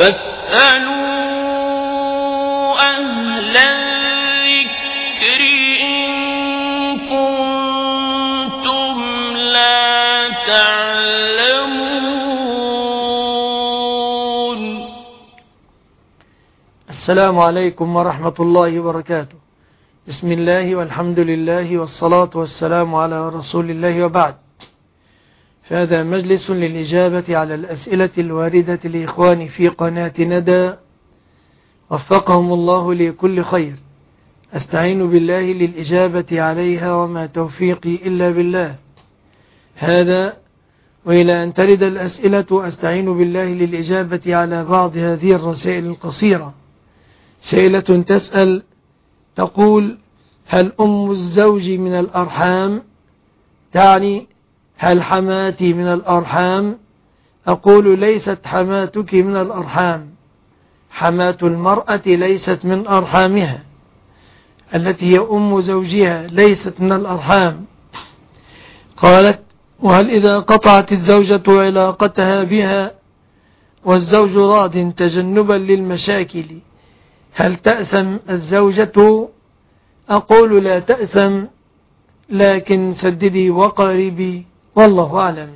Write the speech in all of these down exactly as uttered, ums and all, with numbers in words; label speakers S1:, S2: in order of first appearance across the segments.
S1: فاسألوا أهل الذكر إن كنتم لا تعلمون.
S2: السلام عليكم ورحمة الله وبركاته. بسم الله والحمد لله والصلاة والسلام على رسول الله وبعد. فهذا مجلس للإجابة على الأسئلة الواردة لإخواني في قناة ندى وفقهم الله لكل خير. أستعين بالله للإجابة عليها وما توفيقي إلا بالله. هذا وإلى أن ترد الأسئلة أستعين بالله للإجابة على بعض هذه الرسائل القصيرة. سائلة تسأل تقول: هل أم الزوج من الأرحام؟ تعني هل حماتي من الأرحام؟ أقول: ليست حماتك من الأرحام. حمات المرأة ليست من أرحامها، التي هي أم زوجها ليست من الأرحام. قالت: وهل إذا قطعت الزوجة علاقتها بها والزوج راض تجنبا للمشاكل هل تأثم الزوجة؟ أقول: لا تأثم، لكن سددي وقاربي والله أعلم.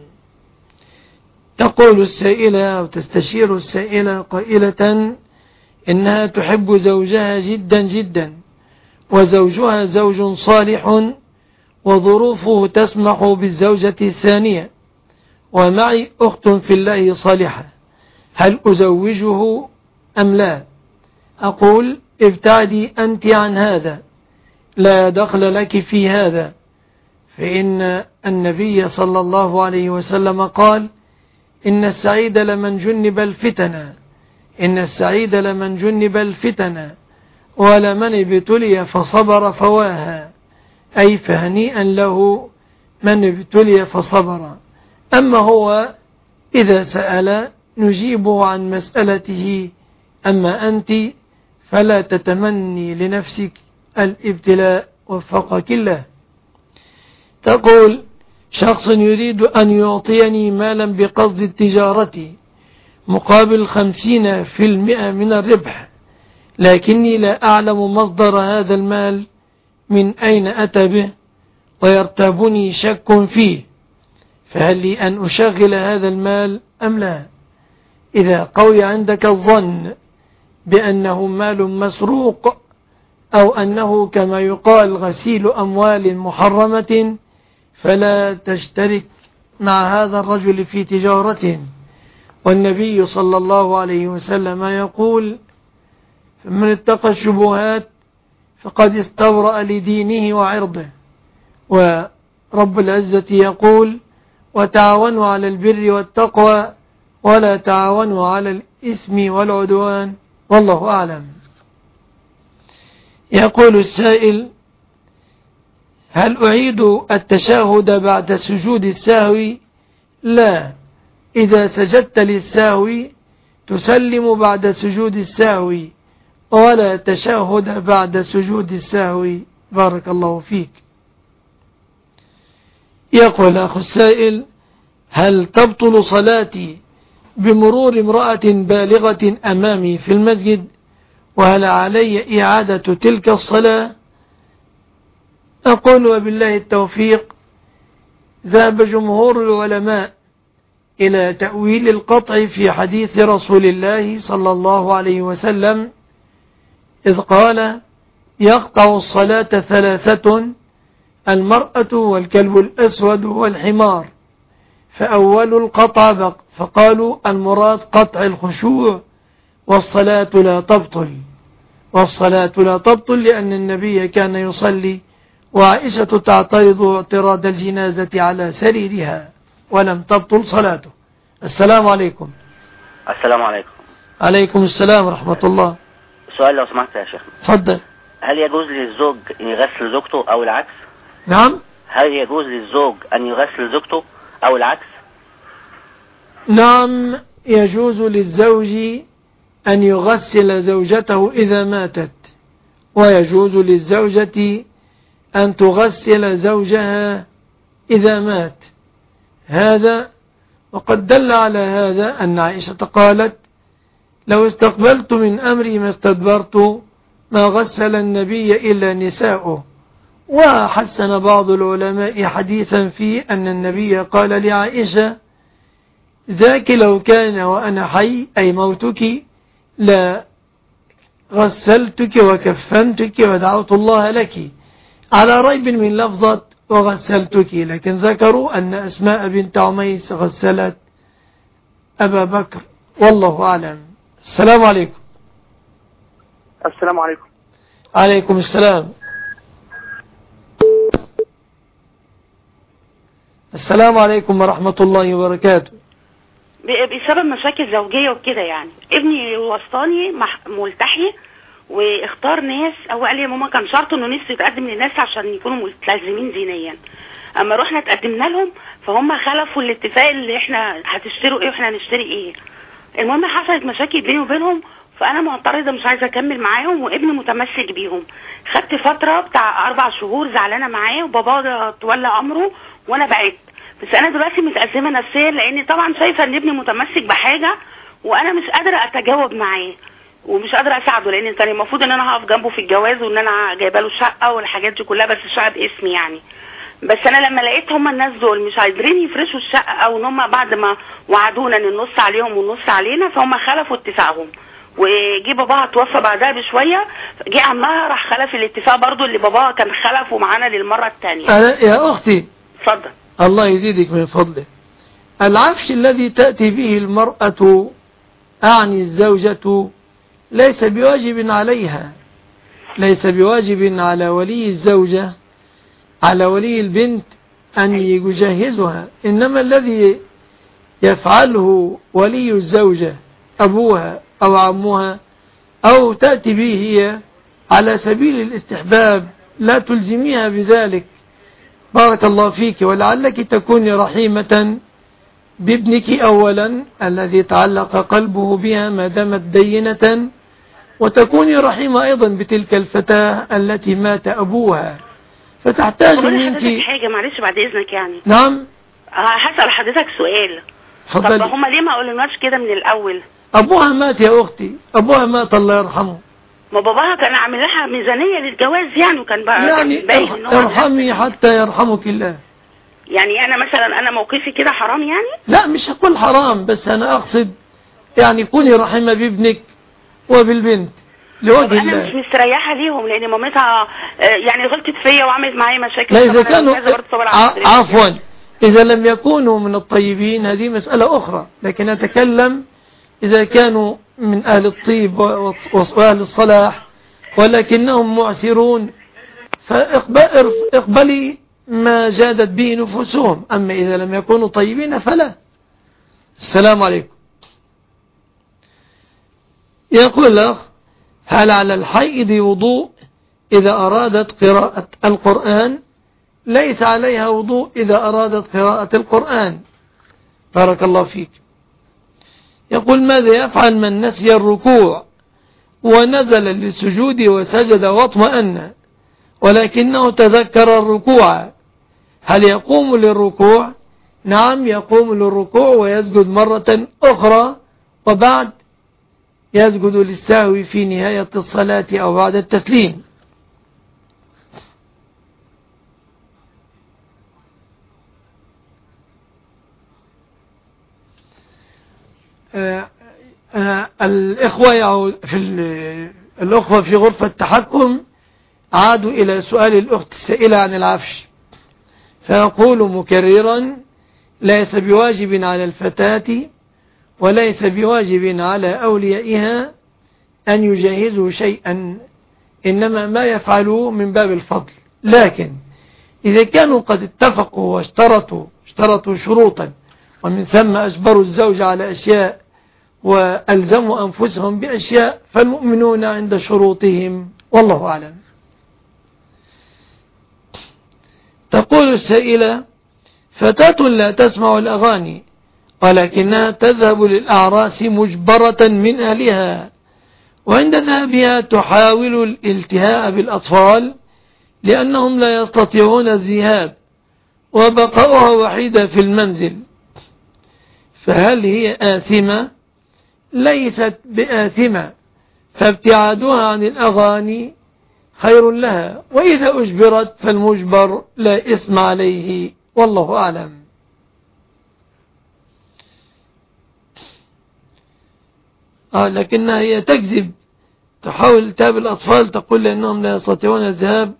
S2: تقول السائلة أو تستشير السائلة قائلة إنها تحب زوجها جدا جدا، وزوجها زوج صالح وظروفه تسمح بالزوجة الثانية، ومعي أخت في الله صالحة، هل أزوجه أم لا؟ أقول: ابتعدي أنت عن هذا، لا دخل لك في هذا، فإن النبي صلى الله عليه وسلم قال: إن السعيد لمن جنب الفتن، إن السعيد لمن جنب الفتن ولمن ابتلي فصبر فواها، أي فهنيئا له من ابتلي فصبر. أما هو إذا سأل نجيبه عن مسألته، أما أنت فلا تتمني لنفسك الابتلاء وفقك الله. تقول: شخص يريد أن يعطيني مالا بقصد التجارة مقابل خمسين في المئة من الربح، لكني لا أعلم مصدر هذا المال من أين أتى به ويرتابني شك فيه، فهل لي أن أشغل هذا المال أم لا؟ إذا قوي عندك الظن بأنه مال مسروق أو أنه كما يقال غسيل أموال محرمة، فلا تشترك مع هذا الرجل في تجارته. والنبي صلى الله عليه وسلم يقول: فمن اتقى الشبهات فقد استبرأ لدينه وعرضه. ورب العزة يقول: وتعاونوا على البر والتقوى ولا تعاونوا على الإثم والعدوان والله أعلم. يقول السائل: هل أعيد التشهد بعد سجود السهو؟ لا، إذا سجدت للسهو تسلم بعد سجود السهو ولا تشهد بعد سجود السهو. بارك الله فيك. يقول أخ السائل: هل تبطل صلاتي بمرور امرأة بالغة أمامي في المسجد، وهل علي إعادة تلك الصلاة؟ أقول: وبالله التوفيق. ذهب جمهور العلماء إلى تأويل القطع في حديث رسول الله صلى الله عليه وسلم إذ قال: يقطع الصلاة ثلاثة: المرأة والكلب الأسود والحمار. فأول القطع بق، فقالوا المراد قطع الخشوع، والصلاة لا تبطل، والصلاة لا تبطل لأن النبي كان يصلي وعائشة تعترض اعتراض الجنازة على سريرها ولم تبطل صلاته. السلام عليكم.
S3: السلام عليكم.
S2: عليكم السلام ورحمة الله.
S3: سؤال لو سمحت يا شيخ.
S2: تفضل.
S3: هل يجوز للزوج أن يغسل زوجته أو العكس؟
S2: نعم.
S3: هل يجوز للزوج أن يغسل زوجته أو العكس؟
S2: نعم، يجوز للزوج أن يغسل زوجته إذا ماتت، ويجوز للزوجة أن تغسل زوجها إذا مات. هذا وقد دل على هذا أن عائشة قالت: لو استقبلت من أمري ما استدبرت، ما غسل النبي إلا نساؤه. وحسن بعض العلماء حديثا فيه أن النبي قال لعائشة: ذاك لو كان وأنا حي، أي موتك، لا غسلتك وكفنتك ودعوت الله لك، على ريب من لفظة وغسلتك، لكن ذكروا أن أسماء بنت عميس غسلت أبا بكر، والله أعلم. السلام عليكم.
S4: السلام عليكم.
S2: عليكم السلام. السلام عليكم ورحمة الله وبركاته.
S5: بسبب مشاكل زوجية وكده يعني، ابني وسطاني ملتحي واختار ناس، او قال لي يا ماما كان شرط انه نفسه يتقدم لناس عشان يكونوا ملتزمين دينيا. اما رحنا اتقدمنا لهم فهم خلفوا الاتفاق اللي احنا هتشتروا ايه واحنا هنشتري ايه. المهم حصلت مشاكل بيني وبينهم، فانا معترضه مش عايزه اكمل معاهم، وابني متمسك بيهم. خدت فتره بتاع اربع شهور زعلانه معاه، وبابا تولى امره وانا بعدت. بس انا دلوقتي متأزمه نفسيا، لاني طبعا شايفه ان ابني متمسك بحاجه وانا مش قادره اتجاوب معاه ومش قادره اساعده، لان كان المفروض ان انا هقف جنبه في الجواز، وان انا جايبه له شقه والحاجات دي كلها، بس الشقه باسمي يعني. بس انا لما لقيت هم الناس دول مش قادرين يفرشوا الشقه، او ان هم بعد ما وعدونا ان النص عليهم والنص علينا، فهم خلفوا اتفاقهم. وجي باباها توفى بعدها بشويه، جه عمها راح خلف الاتفاق برضو اللي باباها كان خلفه معانا للمره الثانيه.
S2: يا اختي
S5: اتفضل.
S2: الله يزيدك من فضله. العفش الذي تأتي به المرأة، أعني الزوجة، ليس بواجب عليها، ليس بواجب على ولي الزوجة، على ولي البنت أن يجهزها، إنما الذي يفعله ولي الزوجة أبوها أو عمها، أو تأتي به هي على سبيل الاستحباب، لا تلزميها بذلك. بارك الله فيك، ولعلك تكوني رحيمة بابنك أولا الذي تعلق قلبه بها ما دامت دينة، وتكوني رحيمة أيضا بتلك الفتاة التي مات أبوها، فتحتاج منك
S5: حاجة. معلش بعد إذنك يعني.
S2: نعم.
S5: هسأل حضرتك سؤال.
S2: فضل.
S5: طب هم ليه ما قولناش كده من الأول؟
S2: أبوها مات يا أختي، أبوها مات الله يرحمه.
S5: ما باباها كان عامل لها ميزانية للجواز يعني، وكان بقى
S2: يعني ارحمي حتى يرحمك الله.
S5: يعني أنا مثلا أنا موقفي كده حرام يعني؟
S2: لا مش هقول حرام، بس أنا أقصد يعني كوني رحمة بابنك وبالبنت لوجه الله.
S5: أنا مش مستريحة ليهم، لأن مامتها يعني غلطت فيا وعملت معايا مشاكل.
S2: لا إذا كانوا عفوا إذا لم يكونوا من الطيبين هذه مسألة أخرى، لكن أتكلم إذا كانوا من أهل الطيب وأهل الصلاح ولكنهم معسرون، فاقبلي ما جادت به نفوسهم، أما إذا لم يكونوا طيبين فلا. السلام عليكم. يقول الأخ: هل على الحيض وضوء إذا أرادت قراءة القرآن؟ ليس عليها وضوء إذا أرادت قراءة القرآن. بارك الله فيك. يقول: ماذا يفعل من نسي الركوع ونزل للسجود وسجد واطمأن، ولكنه تذكر الركوع، هل يقوم للركوع؟ نعم يقوم للركوع ويسجد مرة أخرى، وبعد يسجد للسهو في نهاية الصلاة أو بعد التسليم. آه آه الإخوة في الأخوة في غرفة التحكم عادوا إلى سؤال الأخت السائلة عن العفش، فيقول مكررا: ليس بواجب على الفتاة وليس بواجب على أوليائها أن يجهزوا شيئا، إنما ما يفعلوه من باب الفضل. لكن إذا كانوا قد اتفقوا واشترطوا اشترطوا شروطا، ومن ثم أجبروا الزوج على أشياء وألزموا أنفسهم بأشياء، فالمؤمنون عند شروطهم، والله أعلم. تقول السائلة: فتاة لا تسمع الأغاني ولكنها تذهب للأعراس مجبرة من أهلها، وعند ذهابها تحاول الالتهاء بالأطفال لأنهم لا يستطيعون الذهاب، وبقاؤها وحيدة في المنزل، فهل هي آثمة ليست بآثمة، فابتعادها عن الأغاني خير لها، وإذا أجبرت فالمجبر لا إثم عليه، والله أعلم. آه لكنها هي تكذب، تحاول تاب الأطفال تقول لأنهم لا يستطيعون الذهاب.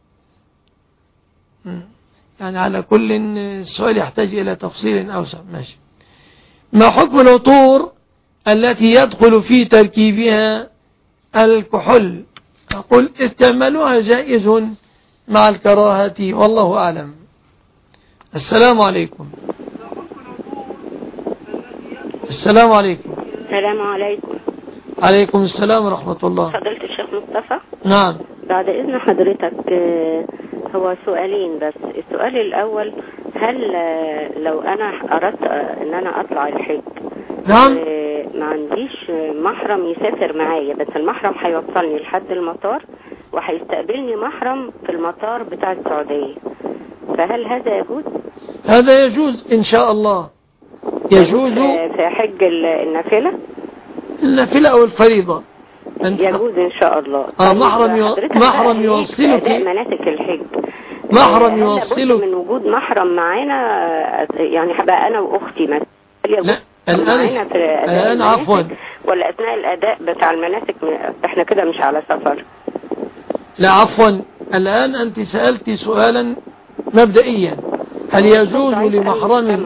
S2: يعني على كل السؤال يحتاج إلى تفصيل أوسع. ماشي. ما حكم العطور التي يدخل في تركيبها الكحول؟ أقول استعمالها جائز مع الكراهة، والله أعلم. السلام عليكم. السلام عليكم.
S6: السلام عليكم.
S2: عليكم السلام ورحمة الله.
S6: فضيلة الشيخ مصطفى.
S2: نعم.
S6: بعد إذن حضرتك هو سؤالين بس. السؤال الأول، هل لو أنا أردت أن أنا أطلع الحج،
S2: نعم،
S6: ما عنديش محرم يسافر معايا، بس المحرم هيوصلني لحد المطار وهيستقبلني محرم في المطار بتاع السعودية، فهل هذا يجوز؟
S2: هذا يجوز إن شاء الله، يجوز
S6: في حج النافلة
S2: النافلة أو الفريضة
S6: يجوز إن شاء الله.
S2: آه محرم يو... محرم يوصلك
S6: مناسك الحج،
S2: محرم يوصلك
S6: من وجود محرم معانا، يعني هبقى أنا وأختي مثلا،
S2: لا الآن الآن عفوا
S6: ولا أثناء الأداء بتاع المناسك احنا كده مش على سفر؟
S2: لا عفوا، الآن أنت سألتي سؤالا مبدئيا، هل يجوز لمحرم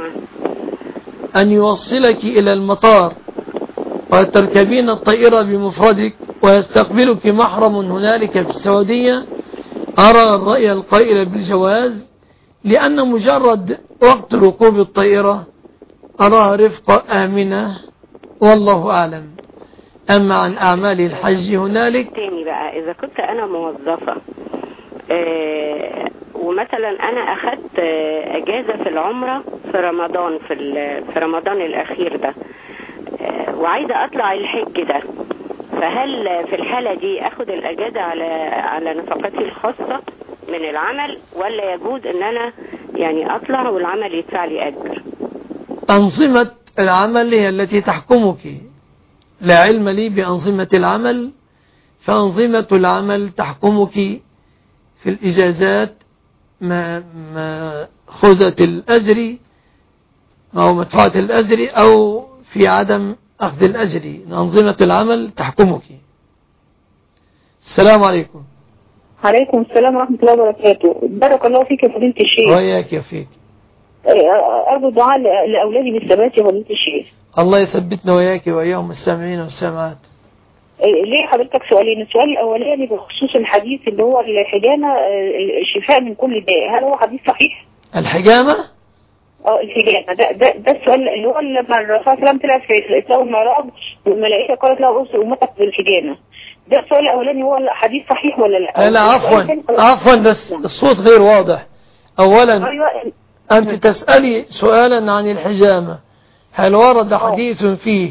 S2: أن يوصلك إلى المطار وتركبين الطائرة بمفردك ويستقبلك محرم هنالك في السعودية؟ أرى الرأي القائل بالجواز، لأن مجرد وقت ركوب الطائرة أراها رفقة آمنة، والله أعلم. أما عن أعمال الحج هنالك
S6: تاني بقى، إذا كنت أنا موظفة آه ومثلا أنا أخذت آه أجازة في العمرة في رمضان، في, في رمضان الأخير ده، آه وعايزة أطلع الحج ده، فهل في الحالة دي أخذ الأجازة على على نفقتي الخاصة من العمل، ولا يجوز أن أنا يعني أطلع والعمل يدفع لي أجر؟
S2: أنظمة العمل هي التي تحكمك، لا علم لي بأنظمة العمل، فأنظمة العمل تحكمك في الإجازات، ما ما خذت الأجر أو مدفوعة الأجر أو في عدم أخذ الأجر، أنظمة العمل تحكمك. السلام عليكم.
S7: عليكم السلام ورحمة الله وبركاته. بارك الله فيك يا فضيلة الشيخ.
S2: وياك يا فيك.
S7: أرجو الدعاء لأولادي بالثبات يا فضيلة الشيخ.
S2: الله يثبتنا وياك وإياهم السامعين والسامعات.
S7: ليه حضرتك سؤالين؟ السؤال الأولاني بخصوص الحديث اللي هو الحجامة شفاء من كل داء، هل هو حديث صحيح؟
S2: الحجامة؟
S7: اه الحجامة ده ده ده السؤال اللي هو لما الرسول صلى الله عليه وسلم طلع في الإسراء والمعراج والملائكة قالت له أرسل أمتك بالحجامة، ده السؤال الأولاني، هو حديث صحيح ولا لا؟
S2: لا عفوا عفوا بس الصوت غير واضح. أولا
S7: أيوة.
S2: أنت تسألي سؤالا عن الحجامة، هل ورد حديث فيه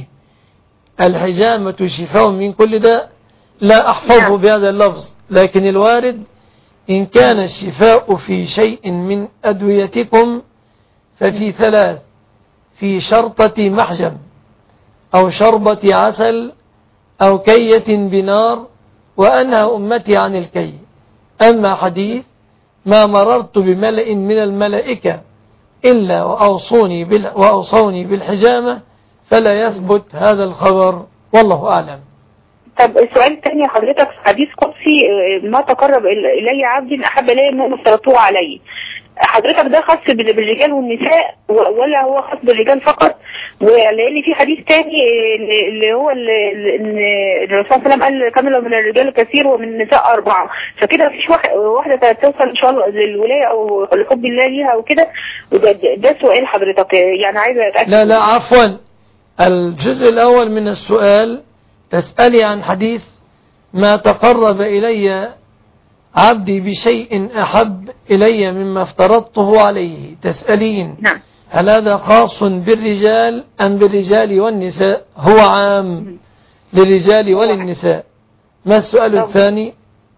S2: الحجامة شفاء من كل داء؟ لا أحفظه بهذا اللفظ، لكن الوارد إن كان الشفاء في شيء من أدويتكم ففي ثلاث: في شرطة محجم أو شربة عسل أو كية بنار، وأنهى أمتي عن الكي. أما حديث ما مررت بملئ من الملائكة إلا وأوصوني, بال وأوصوني بالحجامة فلا يثبت هذا الخبر، والله أعلم.
S7: طب السؤال الثاني حضرتك، في حديث قدسي ما تقرب إلي عبد أحب إلي ما افترضته عليه، حضرتك ده خاص بالرجال والنساء ولا هو خاص بالرجال فقط؟ ولأن في حديث تاني اللي هو ان الرسول صلى الله عليه وسلم قال كامل من الرجال كثير ومن النساء أربعة، فكده مفيش واحدة توصل إن شاء الله للولاية أو لحب الله ليها وكده؟ ده سؤال حضرتك يعني عايزة أتأكد.
S2: لا لا عفوا، الجزء الأول من السؤال تسألي عن حديث ما تقرب إلي عبدي بشيء أحب إلي مما افترضته عليه، تسألين
S7: نعم.
S2: هل هذا خاص بالرجال أم بالرجال والنساء؟ هو عام للرجال وللنساء. ما السؤال الثاني؟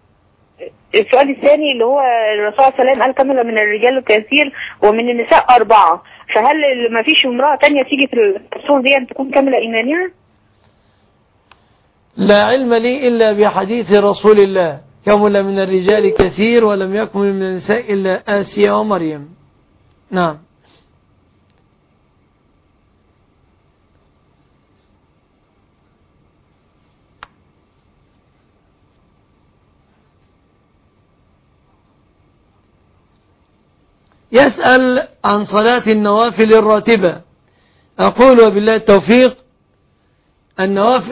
S7: السؤال الثاني اللي هو الرسول صلى الله عليه وسلم قال كامل من الرجال كثير ومن النساء أربعة، فهل ما فيش امرأة تانية تيجي في الرسول دي أن تكون كاملة إيمانها؟
S2: لا علم لي إلا بحديث رسول الله كمل من الرجال كثير ولم يكمل من النساء إلا آسيا ومريم. نعم. يسأل عن صلاة النوافل الراتبة. أقول وبالله التوفيق النوافل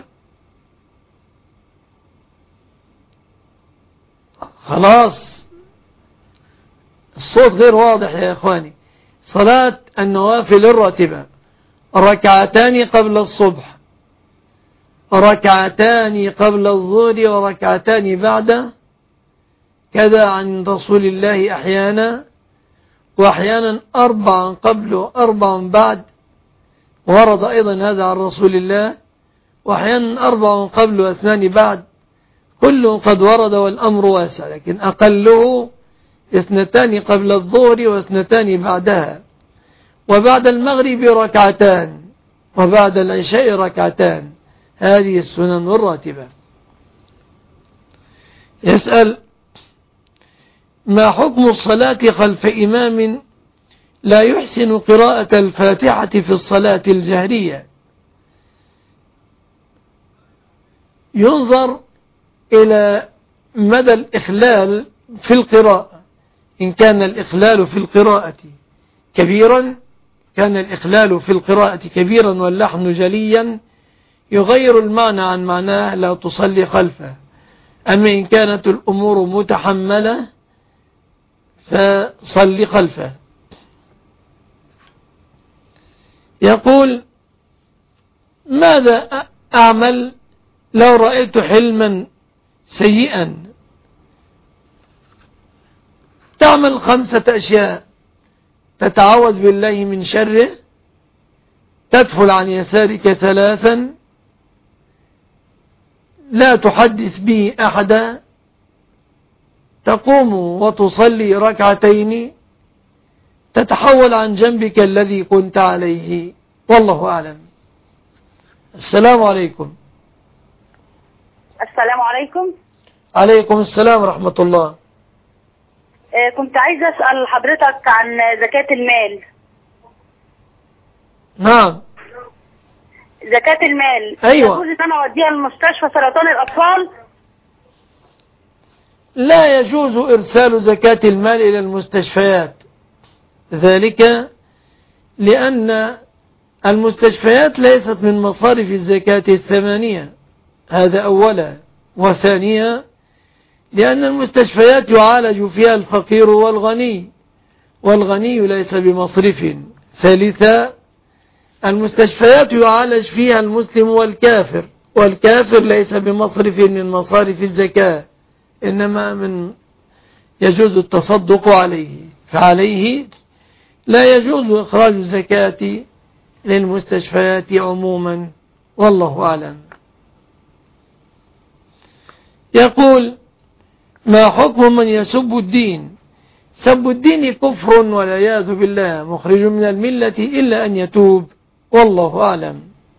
S2: خلاص الصوت غير واضح يا إخواني. صلاة النوافل الراتبة ركعتان قبل الصبح، ركعتان قبل الظهر، وركعتان بعد، كذا عن رسول الله أحيانا، وأحيانا أربعا قبل وأربعا بعد، ورد أيضا هذا عن رسول الله، وأحيانا أربع قبل واثنان بعد، كل قد ورد والأمر واسع، لكن أقله اثنتان قبل الظهر واثنتان بعدها، وبعد المغرب ركعتان، وبعد العشاء ركعتان. هذه السنن الراتبة. يسأل ما حكم الصلاة خلف إمام لا يحسن قراءة الفاتحة في الصلاة الجهرية؟ ينظر إلى مدى الإخلال في القراءة. إن كان الإخلال في القراءة كبيرا، كان الإخلال في القراءة كبيرا واللحن جليا يغير المعنى عن معناه لا تصلي خلفه. أما إن كانت الأمور متحملة فصلي خلفه. يقول ماذا أعمل لو رأيت حلما سيئا؟ تعمل خمسة أشياء: تتعوذ بالله من شره، تدفل عن يسارك ثلاثا، لا تحدث به أحدا، تقوم وتصلي ركعتين، تتحول عن جنبك الذي كنت عليه. والله أعلم. السلام عليكم.
S7: السلام عليكم.
S2: عليكم السلام ورحمة الله.
S7: كنت عايزة أسأل حضرتك عن زكاة المال.
S2: نعم.
S7: زكاة المال.
S2: أيوة.
S7: يجوز إن أنا أوديها لمستشفى سرطان الأطفال؟
S2: لا يجوز إرسال زكاة المال إلى المستشفيات، ذلك لأن المستشفيات ليست من مصارف الزكاة الثمانية، هذا أولا. وثانيا لأن المستشفيات يعالج فيها الفقير والغني، والغني ليس بمصرف. ثالثا المستشفيات يعالج فيها المسلم والكافر، والكافر ليس بمصرف من مصارف الزكاة، إنما من يجوز التصدق عليه، فعليه لا يجوز إخراج الزكاة للمستشفيات عموما. والله أعلم. يقول ما حكم من يسب الدين؟ سب الدين كفر والعياذ بالله، مخرج من الملة إلا أن يتوب. والله أعلم.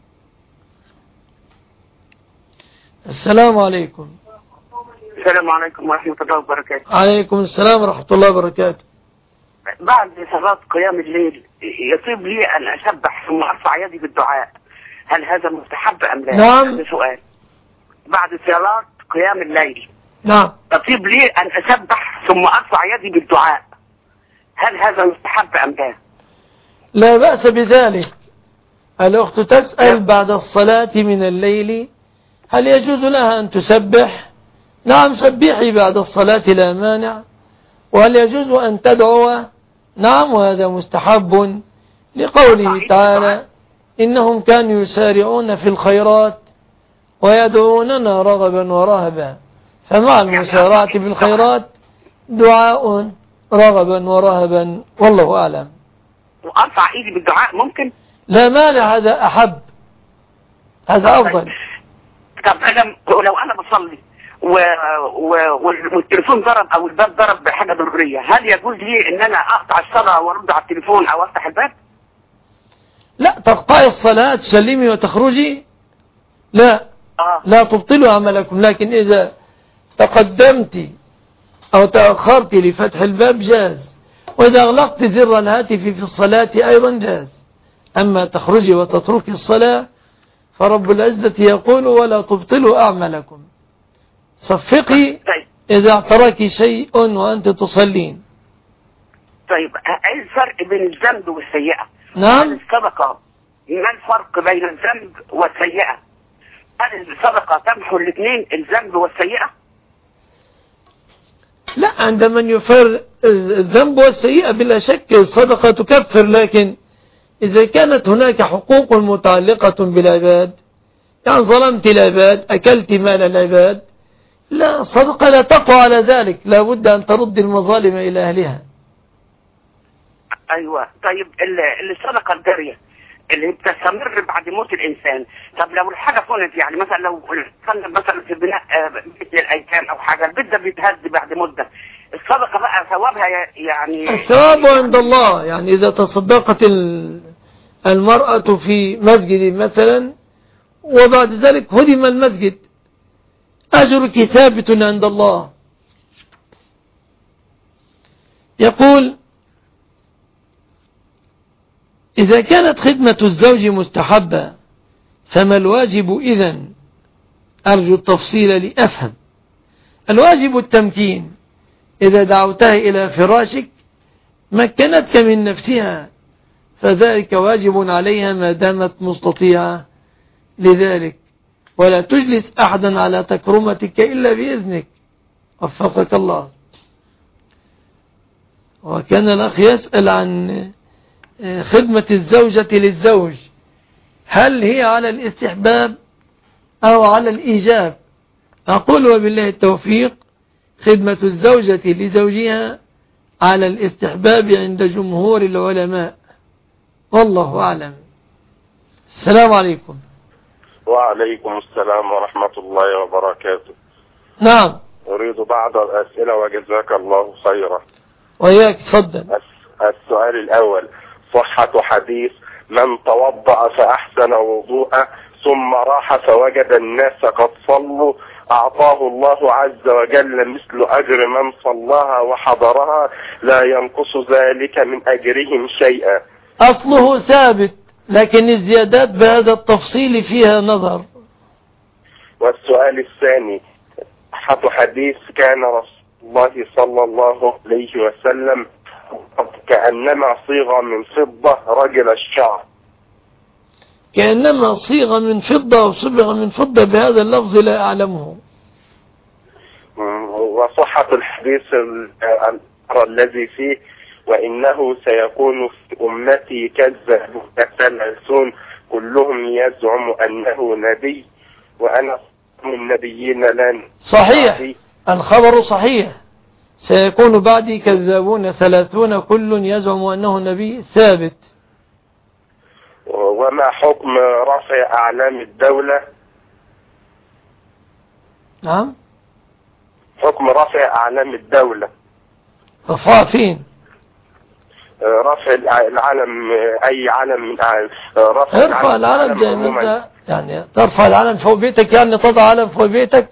S2: السلام عليكم.
S4: السلام عليكم ورحمة الله وبركاته.
S2: عليكم السلام ورحمة الله وبركاته.
S4: بعد صلاة قيام الليل يطيب لي أن أسبح ثم أرفع يدي بالدعاء، هل هذا مستحب أم لا؟
S2: نعم.
S4: هذا سؤال. بعد صلاة قيام الليل
S2: نعم.
S4: يطيب لي أن أسبح ثم أرفع يدي بالدعاء، هل هذا مستحب أم لا؟
S2: لا بأس بذلك. الأخت تسأل بعد الصلاة من الليل هل يجوز لها أن تسبح؟ نعم، سبحي بعد الصلاة لا مانع. وهل يجوز أن تدعو؟ نعم، وهذا مستحب لقوله تعالى إنهم كانوا يسارعون في الخيرات ويدعوننا رغبا ورهبا، فمع المسارعة في الخيرات دعاء رغبا ورهبا. والله أعلم.
S4: وأرفع إيدي بالدعاء ممكن؟
S2: لا مانع، هذا أحب، هذا أفضل.
S4: طب أنا لو أنا بصلي و... و... والتليفون ضرب أو الباب ضرب بحاجة ضرورية، هل يجوز لي إن أنا أقطع الصلاة وأرد على التليفون أو أفتح الباب؟
S2: لا، تقطعي الصلاة تسلمي وتخرجي؟ لا،
S4: اه
S2: لا تبطلوا عملكم، لكن إذا تقدمت أو تأخرت لفتح الباب جاز، وإذا أغلقت زر الهاتف في الصلاة أيضا جاز. أما تخرجي وتتركي الصلاة فرب العزة يقول ولا تبطلوا أعمالكم. صفقي إذا اعترك شيء وأنت تصلين.
S4: طيب ايه الفرق بين الذنب والسيئة؟
S2: نعم.
S4: هل الصدقة، ما الفرق بين الذنب والسيئة؟ هل الصدقة تمحو الاثنين، الذنب والسيئة؟
S2: لا، عندما يفرق الذنب والسيئة بلا شك الصدقة تكفر، لكن إذا كانت هناك حقوق متعلقة بالعباد، يعني ظلمت العباد، أكلت مال العباد، لا، الصدقة لا تقوى على ذلك، لا بد أن ترد المظالم إلى أهلها.
S4: ايوه. طيب ال- الصدقة الجارية اللي بتستمر بعد موت الانسان، طب لو الحاجة كانت يعني مثلا لو كان مثلا في بناء آه، بيت للايتام او حاجة، البيت ده بيتهد بعد مدة، الصدقة بقى ثوابها يعني
S2: الثواب عند الله. يعني إذا تصدقت ال- المرأة في مسجد مثلا وبعد ذلك هدم المسجد، أجرك ثابت عند الله. يقول إذا كانت خدمة الزوج مستحبة فما الواجب إذن؟ أرجو التفصيل لأفهم. الواجب التمكين، إذا دعوتها إلى فراشك مكنتك من نفسها فذلك واجب عليها ما دامت مستطيعة لذلك، ولا تجلس أحدا على تكرمتك إلا بإذنك، وفقك الله. وكان الأخ يسأل عن خدمة الزوجة للزوج، هل هي على الاستحباب أو على الإيجاب؟ أقول وبالله التوفيق، خدمة الزوجة لزوجها على الاستحباب عند جمهور العلماء، والله أعلم. السلام عليكم.
S8: وعليكم السلام ورحمة الله وبركاته.
S2: نعم.
S8: أريد بعض الأسئلة وجزاك الله خيرا.
S2: وإياك، تفضل.
S8: السؤال الأول: صحة حديث من توضأ فأحسن وضوءه ثم راح فوجد الناس قد صلوا أعطاه الله عز وجل مثل أجر من صلاها وحضرها لا ينقص ذلك من أجرهم شيئا.
S2: أصله ثابت، لكن الزيادات بهذا التفصيل فيها نظر.
S8: والسؤال الثاني: صحة حديث كان رسول الله صلى الله عليه وسلم كأنما صيغ من فضة رجل الشعر.
S2: كأنما صيغ من فضة أو صبغ من فضة، بهذا اللفظ لا أعلمه.
S8: وصحة الحديث الذي فيه: وإنه سيكون في أمتي كذابون ثلاثون كلهم يزعم أنه نبي وأنا من النبيين لا.
S2: صحيح، الخبر صحيح، سيكون بعدي كذابون ثلاثون كل يزعم أنه نبي، ثابت.
S8: وما حكم رفع أعلام الدولة؟
S2: نعم.
S8: حكم رفع أعلام الدولة.
S2: رفع فين؟
S8: رفع العلم، أي علم من رفع
S2: ارفع العلم زي يعني ترفع العلم فوق بيتك، يعني تضع علم فوق بيتك.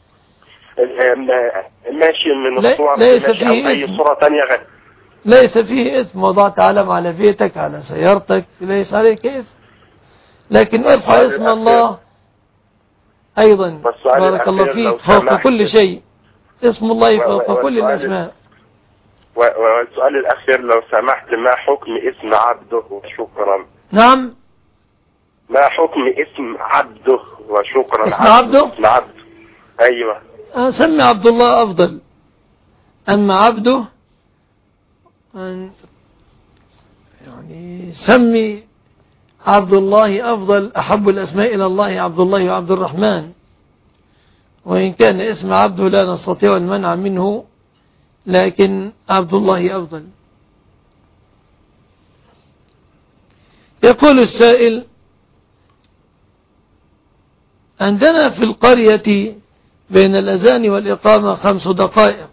S8: ماشي من الصور،
S2: ليس فيه
S8: أي صورة تانية غير.
S2: ليس فيه إثم، وضعت علم على بيتك على سيارتك ليس عليك إثم، لكن ارفع اسم الله أيضا. بارك الله فيك، فوق كل شيء اسم الله، فوق كل الأسماء.
S8: والسؤال الأخير لو سمحت: ما حكم اسم عبده وشكرا؟
S2: نعم.
S8: ما حكم اسم عبده وشكرا؟
S2: اسم عبده؟
S8: اسم عبده، أيوة.
S2: سمي عبد الله أفضل، أما عبده يعني سمي عبد الله أفضل، أحب الأسماء إلى الله عبد الله وعبد الرحمن، وإن كان اسم عبده لا نستطيع المنع منه، لكن عبد الله أفضل. يقول السائل: عندنا في القرية بين الأذان والإقامة خمس دقائق،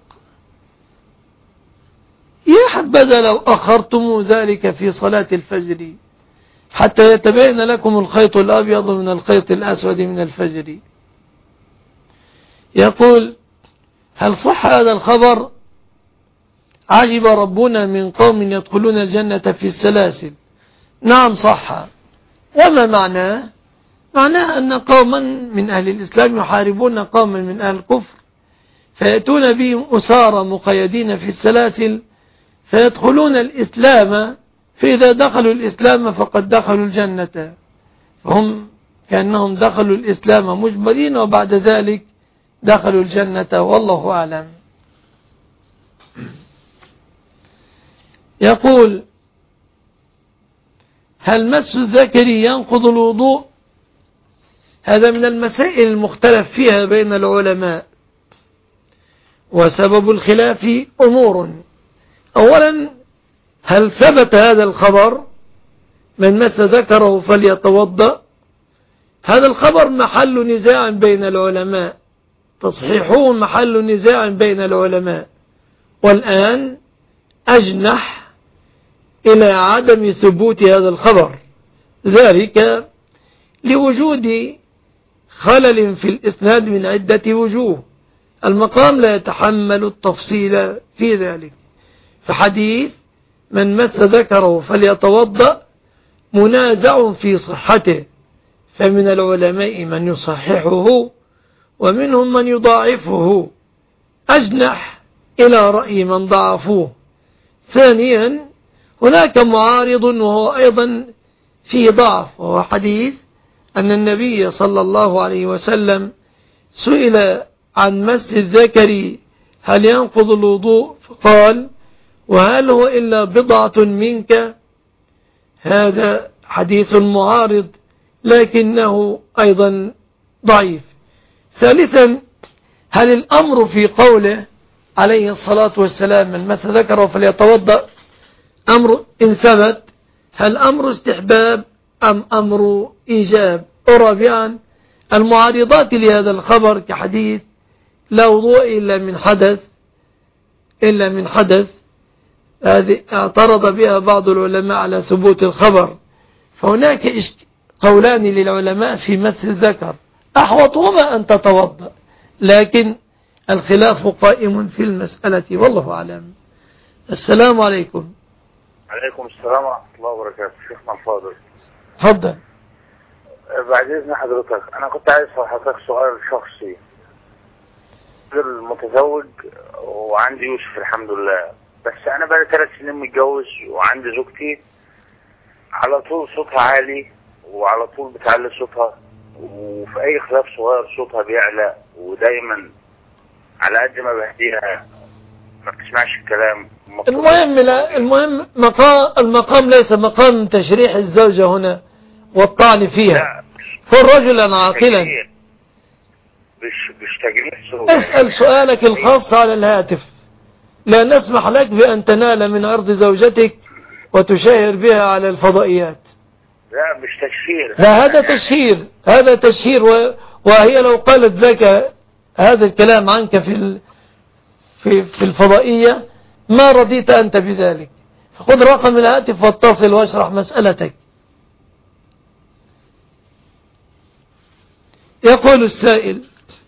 S2: يا حبذا لو أخرتم ذلك في صلاة الفجر حتى يتبين لكم الخيط الأبيض من الخيط الأسود من الفجر. يقول: هل صح هذا الخبر؟ عجب ربنا من قوم يدخلون الجنة في السلاسل. نعم صح. وما معناه؟ معناه أن قوما من أهل الإسلام يحاربون قوما من أهل الكفر، فيأتون بهم أسارى مقيدين في السلاسل فيدخلون الإسلام، فإذا دخلوا الإسلام فقد دخلوا الجنة، فهم كأنهم دخلوا الإسلام مجبرين وبعد ذلك دخلوا الجنة، والله أعلم. يقول: هل مس الذكر ينقض الوضوء؟ هذا من المسائل المختلف فيها بين العلماء، وسبب الخلاف أمور. أولا، هل ثبت هذا الخبر من مس ذكره فليتوضأ؟ هذا الخبر محل نزاع بين العلماء، تصحيحه محل نزاع بين العلماء، والآن أجنح إلى عدم ثبوت هذا الخبر، ذلك لوجود خلل في الإسناد من عدة وجوه. المقام لا يتحمل التفصيل في ذلك. فحديث من مس ذكره فليتوضأ منازع في صحته، فمن العلماء من يصححه ومنهم من يضاعفه، أجنح إلى رأي من ضعفوه. ثانيا، هناك معارض وهو أيضا فيه ضعف، وهو حديث أن النبي صلى الله عليه وسلم سئل عن مس الذكر هل ينقض الوضوء، فقال: وهل هو إلا بضعة منك؟ هذا حديث معارض لكنه أيضا ضعيف. ثالثا، هل الأمر في قوله عليه الصلاة والسلام من مس ذكره فليتوضأ أمر إن ثبت، هل أمر استحباب أم أمر إيجاب؟ ورابعا، المعارضات لهذا الخبر كحديث لا وضوء إلا من حدث إلا من حدث هذه اعترض بها بعض العلماء على ثبوت الخبر. فهناك قولان للعلماء في مس الذكر، أحوطهما أن تتوضأ، لكن الخلاف قائم في المسألة، والله أعلم. السلام عليكم.
S9: عليكم السلام ورحمة الله وبركاته. شيخنا الفاضل،
S2: تفضل.
S9: بعد إذن حضرتك، أنا كنت عايز حضرتك سؤال شخصي. متزوج وعندي يوسف الحمد لله، بس أنا بقالي ثلاث سنين متجوز وعندي زوجتي على طول صوتها عالي وعلى طول بتعلي صوتها، وفي أي خلاف صغير صوتها بيعلى، ودايما على قد ما بهديها ما بتسمعش الكلام.
S2: المهم لا المهم مقام المقام ليس مقام تشريح الزوجة هنا والطعن فيها. كن رجلا عاقلا.
S9: مش مش تجريح.
S2: اسأل سؤالك الخاص على الهاتف، لا نسمح لك بأن تنال من عرض زوجتك وتشاهر بها على الفضائيات.
S9: لا مش تشهير.
S2: لا هذا تشهير، هذا تشهير و... وهي لو قالت لك هذا الكلام عنك في ال... في في الفضائية ما رضيت أنت بذلك. فخذ رقم الهاتف واتصل واشرح مسألتك. يقول السائل: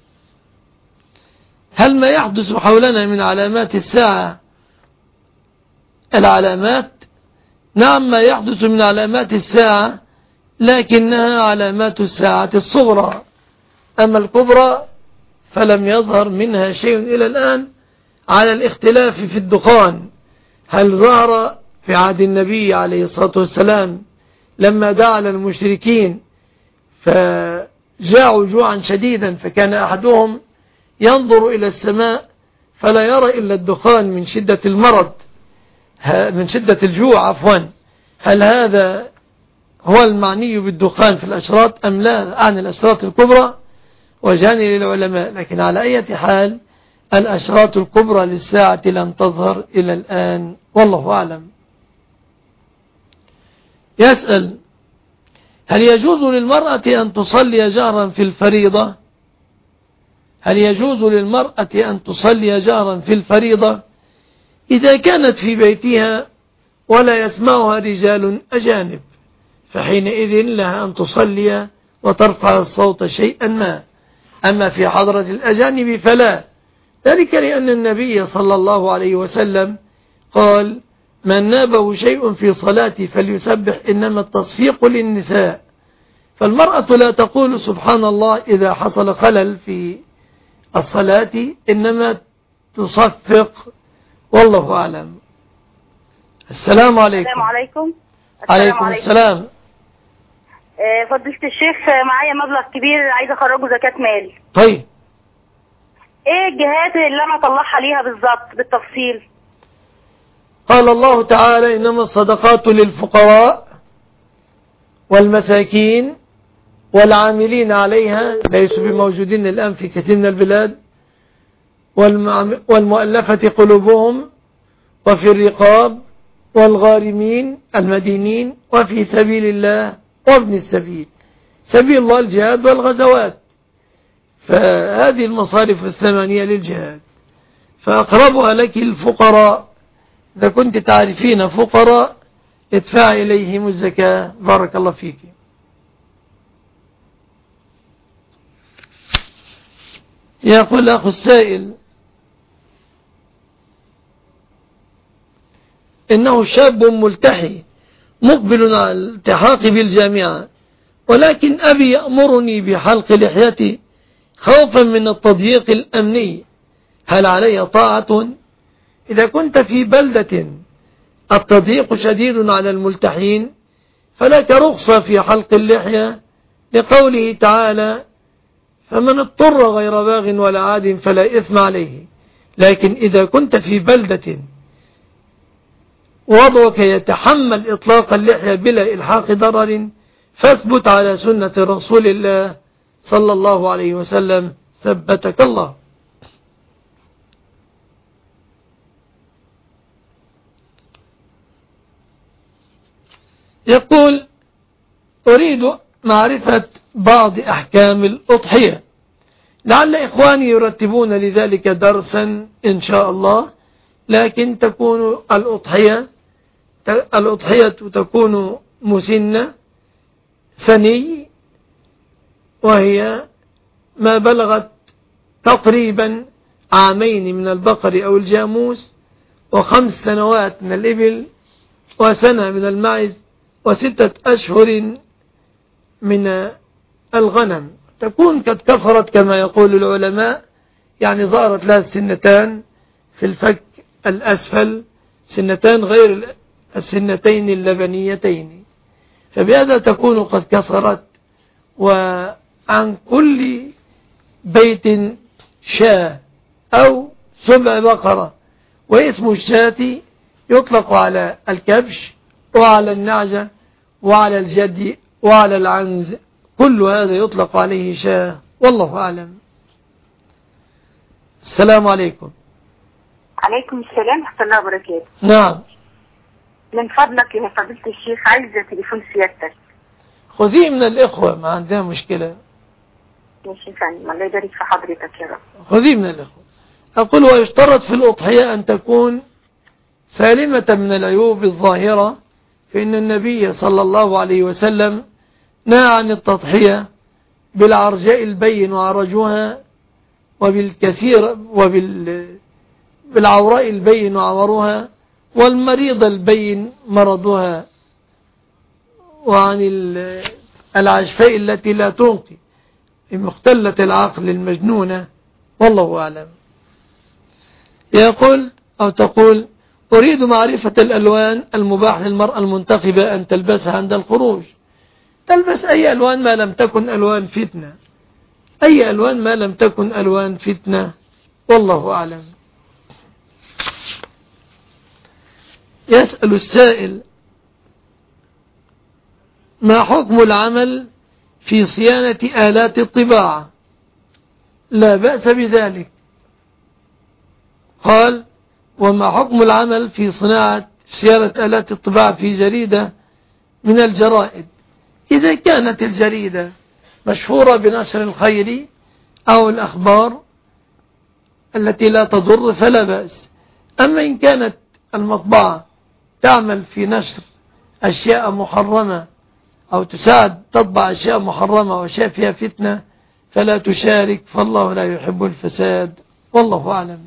S2: هل ما يحدث حولنا من علامات الساعة العلامات؟ نعم، ما يحدث من علامات الساعة، لكنها علامات الساعة الصغرى، أما الكبرى فلم يظهر منها شيء إلى الآن، على الاختلاف في الدخان. هل ظهر في عهد النبي عليه الصلاة والسلام لما دعا للمشركين فجاعوا جوعا شديدا، فكان أحدهم ينظر إلى السماء فلا يرى إلا الدخان من شدة المرض، من شدة الجوع عفوا. هل هذا هو المعني بالدخان في الأشراط أم لا عن الأشراط الكبرى؟ وجاني للعلماء، لكن على أي حال الأشراط الكبرى للساعة لم تظهر إلى الآن، والله أعلم. يسأل: هل يجوز للمرأة أن تصلي جهرا في الفريضة؟ هل يجوز للمرأة أن تصلي جهرا في الفريضة إذا كانت في بيتها ولا يسمعها رجال أجانب؟ فحينئذ لها أن تصلي وترفع الصوت شيئا ما. أما في حضرة الأجانب فلا، ذلك لأن النبي صلى الله عليه وسلم قال من نابه شيء في صلاته فليسبح، إنما التصفيق للنساء. فالمرأة لا تقول سبحان الله إذا حصل خلل في الصلاة، إنما تصفق، والله أعلم. السلام عليكم.
S10: السلام عليكم.
S2: عليكم السلام.
S10: فضيلة الشيخ، معايا مبلغ كبير عايز اخرجه زكاة مال.
S2: طيب
S10: ايه الجهات اللي انا اطلعها ليها بالظبط بالتفصيل؟
S2: قال الله تعالى إنما الصدقات للفقراء والمساكين والعاملين عليها، ليسوا بموجودين الآن في كثير من البلاد، والمؤلفة قلوبهم، وفي الرقاب، والغارمين المدينين، وفي سبيل الله، وابن السبيل. سبيل الله الجهاد والغزوات، فهذه المصارف الثمانية للجهاد، فأقربها لك الفقراء. إذا كنت تعرفين فقراء ادفع إليهم الزكاة. بارك الله فيك. يقول أخو السائل إنه شاب ملتحي مقبل على الالتحاق بالجامعة، ولكن أبي يأمرني بحلق لحيتي خوفا من التضييق الأمني، هل علي طاعة؟ إذا كنت في بلدة التضييق شديد على الملتحين فلك رخصة في حلق اللحية، لقوله تعالى فمن اضطر غير باغ ولا عاد فلا إثم عليه. لكن إذا كنت في بلدة وضعك يتحمل إطلاق اللحية بلا إلحاق ضرر، فاثبت على سنة رسول الله صلى الله عليه وسلم، ثبتك الله. يقول أريد معرفة بعض أحكام الأضحية، لعل إخواني يرتبون لذلك درسا إن شاء الله، لكن تكون الأضحية الأضحية تكون مسنة ثني، وهي ما بلغت تقريبا عامين من البقر أو الجاموس، وخمس سنوات من الإبل، وسنة من المعز، وستة أشهر من الغنم. تكون قد كسرت كما يقول العلماء، يعني ظهرت لها السنتان في الفك الأسفل، سنتان غير السنتين اللبنيتين، فبهذا تكون قد كسرت. وعن كل بيت شاة أو سبع بقرة، واسم الشاة يطلق على الكبش وعلى النعجة وعلى الجدي وعلى العنز، كل هذا يطلق عليه شاة، والله أعلم. السلام عليكم.
S10: عليكم السلام ورحمة الله وبركاته.
S2: نعم.
S10: من فضلك يا فضيلة الشيخ عايزة تليفون سيادتك.
S2: خذيه من الإخوة، ما عندها مشكلة.
S10: ماشي فندم، الله يبارك في حضرتك يا رب.
S2: خذيه من الإخوة. أقول ويشترط في الأضحية أن تكون سالمة من العيوب الظاهرة، فإن النبي صلى الله عليه وسلم نهى عن التضحية بالعرجاء البين وعرجها، وبالكثير وبالعوراء البين وعورها، والمريض البين مرضها، وعن العشفاء التي لا تنقي، مختلة العقل المجنونة، والله أعلم. يقول أو تقول أريد معرفة الألوان المباح للمرأة المنتخبة أن تلبسها عند الخروج. تلبس أي ألوان ما لم تكن ألوان فتنة، أي ألوان ما لم تكن ألوان فتنة، والله أعلم. يسأل السائل ما حكم العمل في صيانة آلات الطباعة؟ لا بأس بذلك. قال وما حكم العمل في صناعة صيانة آلات الطباعة في جريدة من الجرائد؟ إذا كانت الجريدة مشهورة بنشر الخير أو الأخبار التي لا تضر فلا بأس. أما إن كانت المطبعة تعمل في نشر أشياء محرمة أو تساعد تطبع أشياء محرمة وأشياء فيها فتنة، فلا تشارك، فالله لا يحب الفساد، والله أعلم.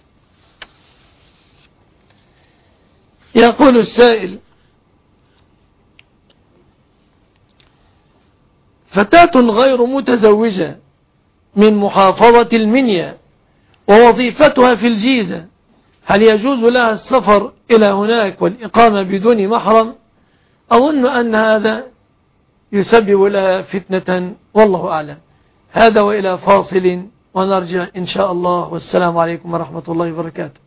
S2: يقول السائل: فتاة غير متزوجة من محافظة المنيا ووظيفتها في الجيزة، هل يجوز لها السفر إلى هناك والإقامة بدون محرم؟ أظن أن هذا يسبب لها فتنة، والله أعلم. هذا وإلى فاصل ونرجع إن شاء الله، والسلام عليكم ورحمة الله وبركاته.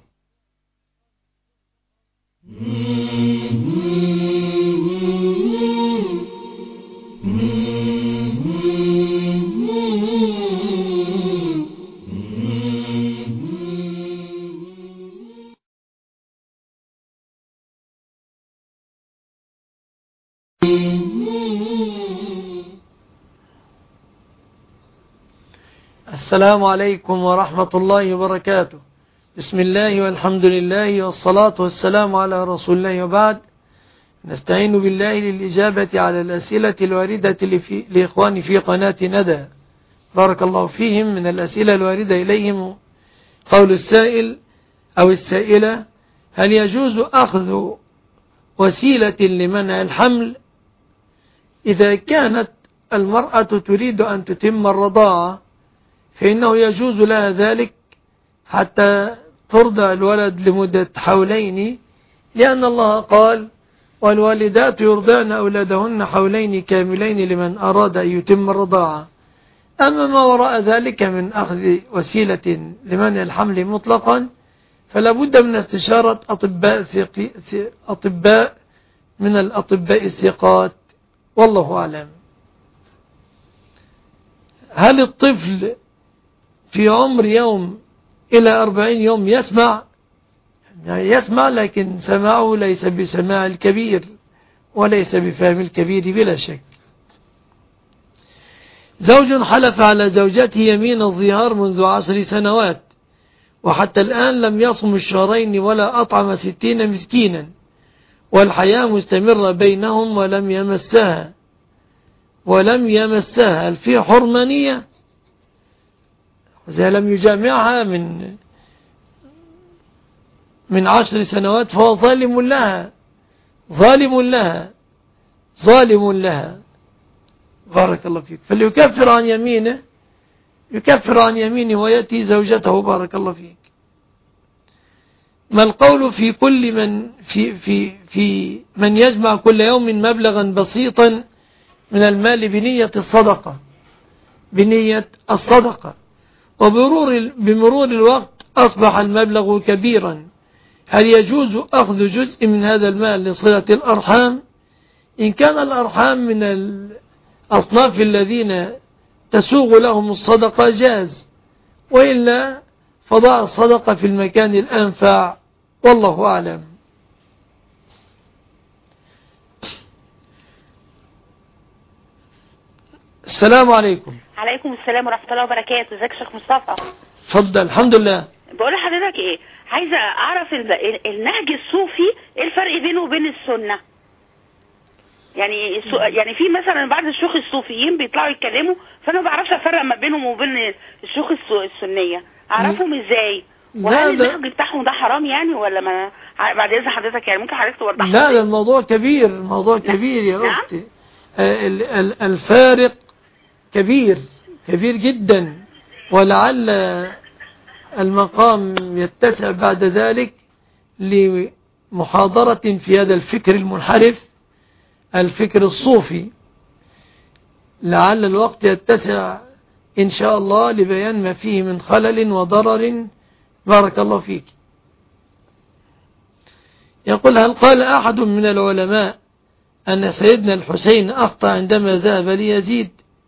S2: السلام عليكم ورحمة الله وبركاته. بسم الله والحمد لله والصلاة والسلام على رسول الله، وبعد. نستعين بالله للإجابة على الأسئلة الواردة لإخواني في قناة ندى، بارك الله فيهم. من الأسئلة الواردة إليهم قول السائل أو السائلة: هل يجوز أخذ وسيلة لمنع الحمل إذا كانت المرأة تريد أن تتم الرضاعة؟ فإنه يجوز لها ذلك حتى ترضع الولد لمدة حولين، لأن الله قال: والوالدات يرضعن أولادهن حولين كاملين لمن أراد أن يتم الرضاعة. أما ما وراء ذلك من أخذ وسيلة لمنع الحمل مطلقا فلا بد من استشارة أطباء, أطباء من الأطباء الثقات، والله أعلم. هل الطفل في عمر يوم إلى أربعين يوم يسمع؟ يعني يسمع، لكن سماعه ليس بسماع الكبير وليس بفهم الكبير بلا شك. زوج حلف على زوجته يمين الظهار منذ عشر سنوات وحتى الآن لم يصم الشهرين ولا أطعم ستين مسكينا، والحياة مستمرة بينهم ولم يمسها ولم يمسها هل في حرمانية؟ إذا لم يجامعها من من عشر سنوات فهو ظالم لها ظالم لها ظالم لها بارك الله فيك. فليكفر عن يمينه يكفر عن يمينه ويأتي زوجته، بارك الله فيك. ما القول في كل من في في في من يجمع كل يوم مبلغا بسيطا من المال بنية الصدقة بنية الصدقة وبمرور بمرور الوقت أصبح المبلغ كبيرا، هل يجوز أخذ جزء من هذا المال لصلة الأرحام؟ إن كان الأرحام من الأصناف الذين تسوغ لهم الصدقة جاز، وإلا فضع الصدقة في المكان الأنفع، والله أعلم. السلام عليكم.
S5: عليكم السلام ورحمة الله وبركاته. ازيك يا شيخ مصطفى؟
S2: اتفضل. الحمد لله.
S5: بقول لحضرتك ايه، عايزة اعرف النهج الصوفي ايه الفرق بينه وبين السنة؟ يعني يعني في مثلا بعض الشيوخ الصوفيين بيطلعوا يتكلموا، فانا ما بعرفش افرق ما بينهم وبين الشيوخ السنية، اعرفهم ازاي؟ وهل النهج بتاعهم ده حرام يعني ولا ما؟ بعد اذن حضرتك يعني ممكن حضرتك توضح لي؟
S2: لا، ده الموضوع كبير، الموضوع كبير يا اختي. الفارق كبير كبير جدا، ولعل المقام يتسع بعد ذلك لمحاضرة في هذا الفكر المنحرف، الفكر الصوفي. لعل الوقت يتسع إن شاء الله لبيان ما فيه من خلل وضرر، بارك الله فيك. يقول: هل قال أحد من العلماء أن سيدنا الحسين أخطأ عندما ذهب ليزيد؟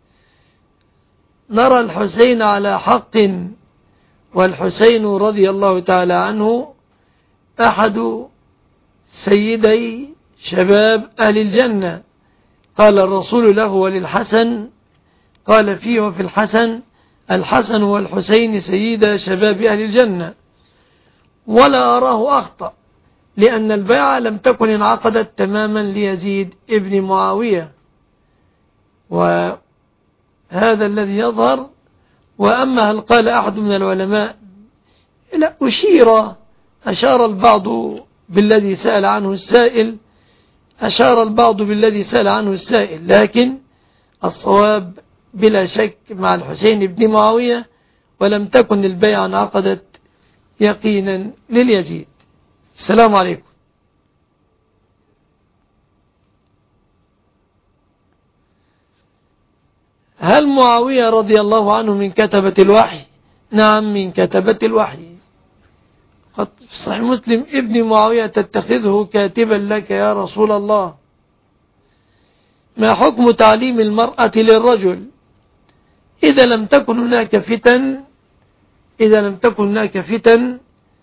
S2: نرى الحسين على حق، والحسين رضي الله تعالى عنه أحد سيدي شباب أهل الجنة. قال الرسول له وللحسن، قال فيه وفي الحسن: الحسن والحسين سيدا شباب أهل الجنة. ولا أراه أخطأ، لأن البيعة لم تكن انعقدت تماما ليزيد ابن معاوية، وهذا الذي يظهر وأما هل قال أحد من العلماء، لا، أشير أشار البعض بالذي سأل عنه السائل أشار البعض بالذي سأل عنه السائل لكن الصواب بلا شك مع الحسين بن معاوية، ولم تكن البيعة انعقدت يقينا لليزيد. السلام عليكم. هل معاوية رضي الله عنه من كتبة الوحي؟ نعم، من كتبة الوحي. قد في صحيح مسلم: ابن معاوية تتخذه كاتبا لك يا رسول الله. ما حكم تعليم المرأة للرجل إذا لم تكن هناك فتن إذا لم تكن هناك فتن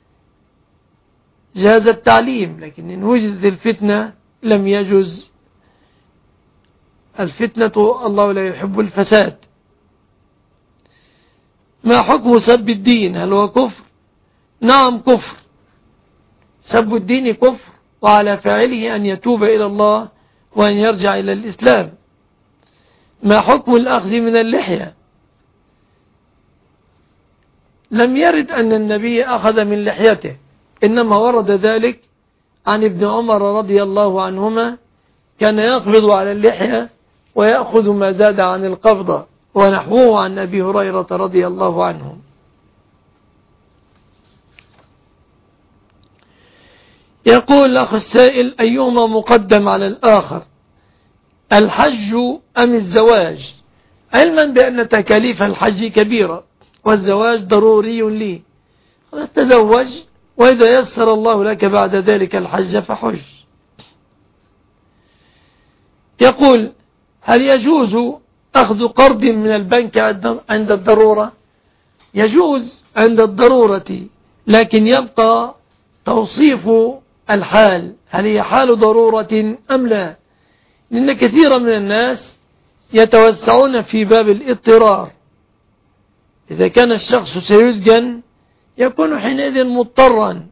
S2: جاز التعليم، لكن إن وجدت الفتنة لم يجوز. الفتنة الله لا يحب الفساد. ما حكم سب الدين؟ هل هو كفر؟ نعم كفر. سب الدين كفر، وعلى فاعله أن يتوب إلى الله وأن يرجع إلى الإسلام. ما حكم الأخذ من اللحية؟ لم يرد أن النبي أخذ من لحيته، إنما ورد ذلك عن ابن عمر رضي الله عنهما، كان يقبض على اللحية ويأخذ ما زاد عن القبضة، ونحوه عن أبي هريرة رضي الله عنه. يقول الأخ السائل: أيهما مقدم على الآخر، الحج أم الزواج؟ علما بأن تكاليف الحج كبيرة والزواج ضروري لي، تزوج، وإذا يسر الله لك بعد ذلك الحج فحج. يقول: هل يجوز أخذ قرض من البنك عند الضرورة؟ يجوز عند الضرورة، لكن يبقى توصيف الحال، هل هي حال ضرورة أم لا؟ لأن كثيرا من الناس يتوسعون في باب الاضطرار. إذا كان الشخص سيسجن يكون حينئذ مضطرا.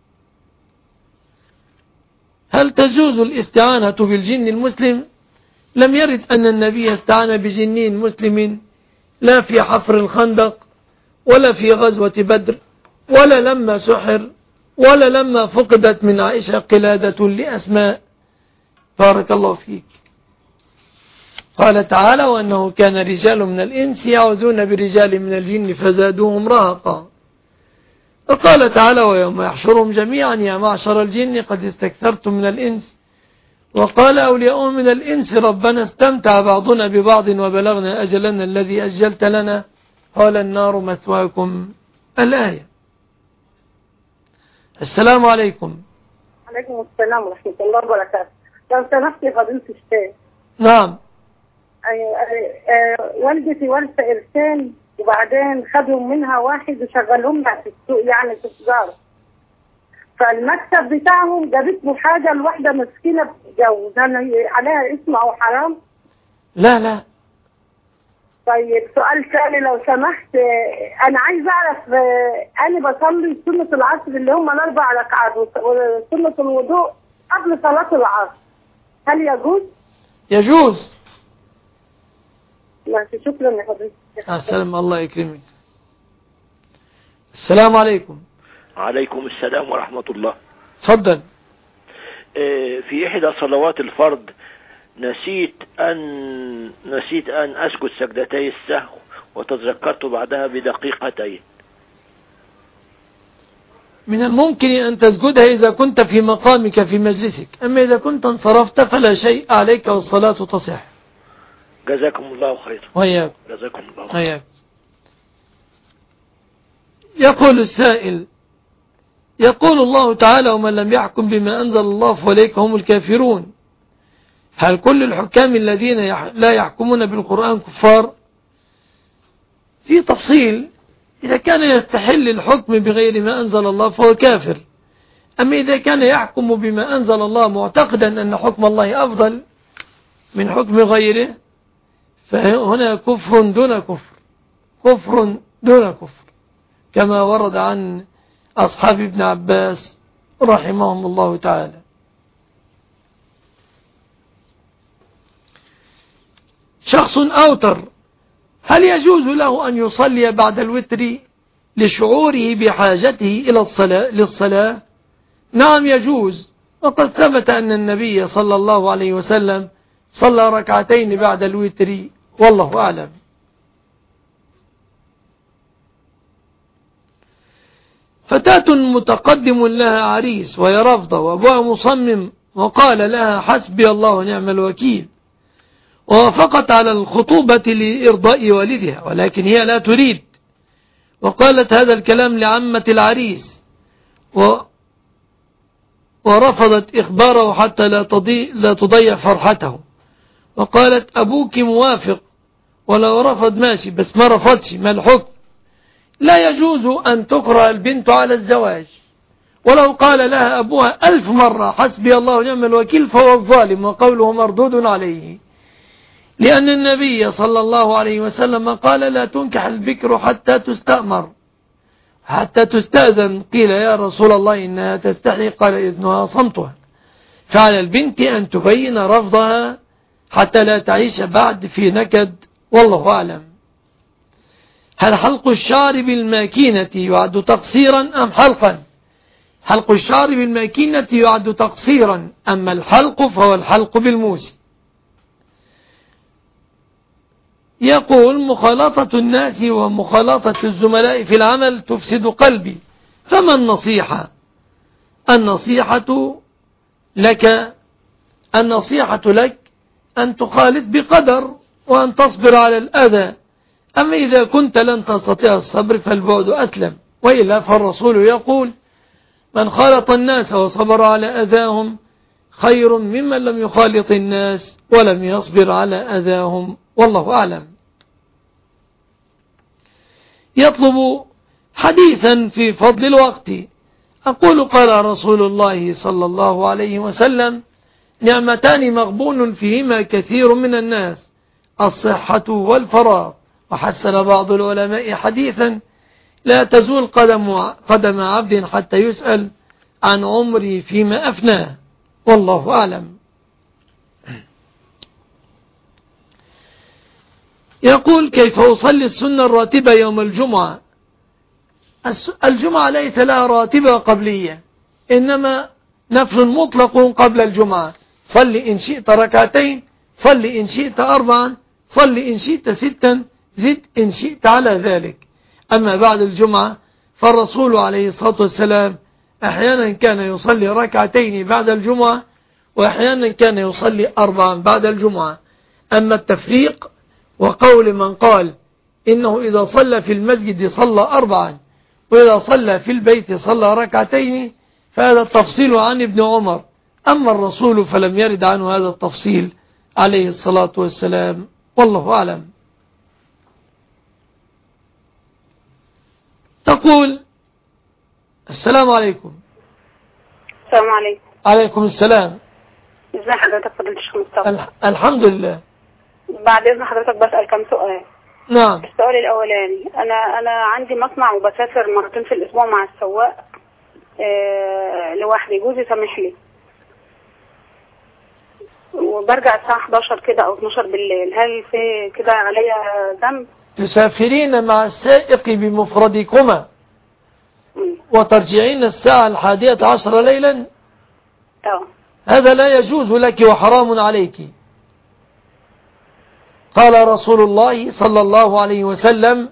S2: هل تجوز الاستعانة بالجن المسلم؟ لم يرد أن النبي استعان بجنين مسلم، لا في حفر الخندق ولا في غزوة بدر ولا لما سحر ولا لما فقدت من عائشة قلادة لأسماء. بارك الله فيك. قال تعالى: وأنه كان رجال من الإنس يعوذون برجال من الجن فزادوهم رهقا. وقال تعالى: ويوم يحشرهم جميعا يا معشر الجن قد استكثرتم من الإنس. وقال أولياؤهم من الإنس ربنا استمتع بعضنا ببعض وبلغنا أجلنا الذي أجلت لنا قال النار مثواكم. الآية. السلام عليكم.
S10: عليكم السلام ورحمة الله وبركاته. لو سمحت يا فضيلة الشيخ.
S2: نعم.
S10: والدتي ورثة إرثان، وبعدين خدهم منها واحد وشغلهم لها في السوق، يعني في التجارة. فالمكتب بتاعهم جابت له حاجة لواحدة مسكينة بتتجوز، هل عليها اسم أو حرام؟
S2: لا لا.
S10: طيب سؤال ثاني لو سمحت، أنا عايز أعرف، أنا بصلي سنة العصر اللي هم الأربع ركعات وسنة الوضوء قبل صلاة العصر، هل يجوز؟
S2: يجوز.
S10: ماشي، شكرا يا حضرتك.
S2: السلام، الله يكرمك. السلام عليكم.
S11: عليكم السلام ورحمة الله.
S2: تفضل.
S11: في إحدى صلوات الفرض نسيت أن نسيت أن أسجد سجدتي السهو، وتذكرت بعدها بدقيقتين.
S2: من الممكن أن تسجدها إذا كنت في مقامك في مجلسك، أما إذا كنت انصرفت فلا شيء عليك والصلاة تصح.
S11: جزاكم الله خيرا.
S2: وياك.
S11: جزاكم الله خيرا.
S2: وياك. يقول السائل: يقول الله تعالى: ومن لم يحكم بما أنزل الله فأولئك هم الكافرون. هل كل الحكام الذين لا يحكمون بالقرآن كفار؟ في تفصيل. إذا كان يستحل الحكم بغير ما أنزل الله فهو كافر، أما إذا كان يحكم بما أنزل الله معتقدا أن حكم الله أفضل من حكم غيره فهنا كفر دون كفر، كفر دون كفر، كما ورد عن أصحاب ابن عباس رحمهم الله تعالى. شخص أوتر هل يجوز له أن يصلي بعد الوتر لشعوره بحاجته إلى الصلاة للصلاة؟ نعم يجوز، وقد ثبت أن النبي صلى الله عليه وسلم صلى ركعتين بعد الوتر، والله أعلم. فتاة متقدم لها عريس وهي رافضة وأبوها مصمم، وقال لها حسبي الله ونعم الوكيل، ووافقت على الخطوبة لإرضاء والدها، ولكن هي لا تريد، وقالت هذا الكلام لعمة العريس و ورفضت إخباره حتى لا تضيع, لا تضيع فرحته، وقالت أبوك موافق، ولو رفض ماشي بس ما رفضش، ما الحكم؟ لا يجوز أن تكره البنت على الزواج، ولو قال لها أبوها ألف مرة حسبي الله ونعم الوكيل فهو الظالم، وقوله مردود عليه، لأن النبي صلى الله عليه وسلم قال لا تنكح البكر حتى تستأمر حتى تستأذن. قيل يا رسول الله إنها تستحي، قال إذنها صمتها. فعلى البنت أن تبين رفضها حتى لا تعيش بعد في نكد، والله أعلم. هل حلق الشعر بالماكينة يعد تقصيرا أم حلقا؟ حلق الشعر بالماكينة يعد تقصيرا، أما الحلق فهو الحلق بالموس. يقول مخالطة الناس ومخالطة الزملاء في العمل تفسد قلبي، فما النصيحة؟ النصيحة لك النصيحة لك أن تخالط بقدر وأن تصبر على الأذى، أما إذا كنت لن تستطيع الصبر فالبعد أسلم، وإلا فالرسول يقول من خالط الناس وصبر على أذاهم خير ممن لم يخالط الناس ولم يصبر على أذاهم، والله أعلم. يطلب حديثا في فضل الوقت. أقول قال رسول الله صلى الله عليه وسلم نعمتان مغبون فيهما كثير من الناس، الصحة والفراغ. وحسن بعض العلماء حديثا لا تزول قدم, قدم عبد حتى يسأل عن عمري فيما أفناه، والله أعلم. يقول كيف أصلي السنة الراتبة يوم الجمعة؟ الجمعة ليس لها راتبة قبلية، إنما نفل مطلق قبل الجمعة. صلي إن شئت ركعتين، صلي إن شئت أربعا، صلي إن شئت ستا، زد إن شئت على ذلك. أما بعد الجمعة فالرسول عليه الصلاة والسلام أحيانا كان يصلي ركعتين بعد الجمعة، وأحيانا كان يصلي أربعا بعد الجمعة. أما التفريق وقول من قال إنه إذا صلى في المسجد صلى أربعا وإذا صلى في البيت صلى ركعتين فهذا التفصيل عن ابن عمر، أما الرسول فلم يرد عنه هذا التفصيل عليه الصلاة والسلام، والله أعلم. تقول السلام عليكم.
S7: السلام عليكم.
S2: عليكم السلام.
S7: ازي حضرتك فضيلة الشيخ مصطفى؟
S2: الحمد لله.
S7: بعد اذن حضرتك بسأل كم سؤال.
S2: نعم.
S7: السؤال الاولاني، انا انا عندي مصنع وبسافر مرتين في الاسبوع مع السواق آه لوحدي، جوزي سامح لي، وبرجع الساعة احداشر كده او اتناشر بالليل، هل في كده عليا ذنب؟
S2: تسافرين مع السائق بمفردكما وترجعين الساعة الحادية عشر ليلا؟
S7: اه
S2: هذا لا يجوز لك وحرام عليك. قال رسول الله صلى الله عليه وسلم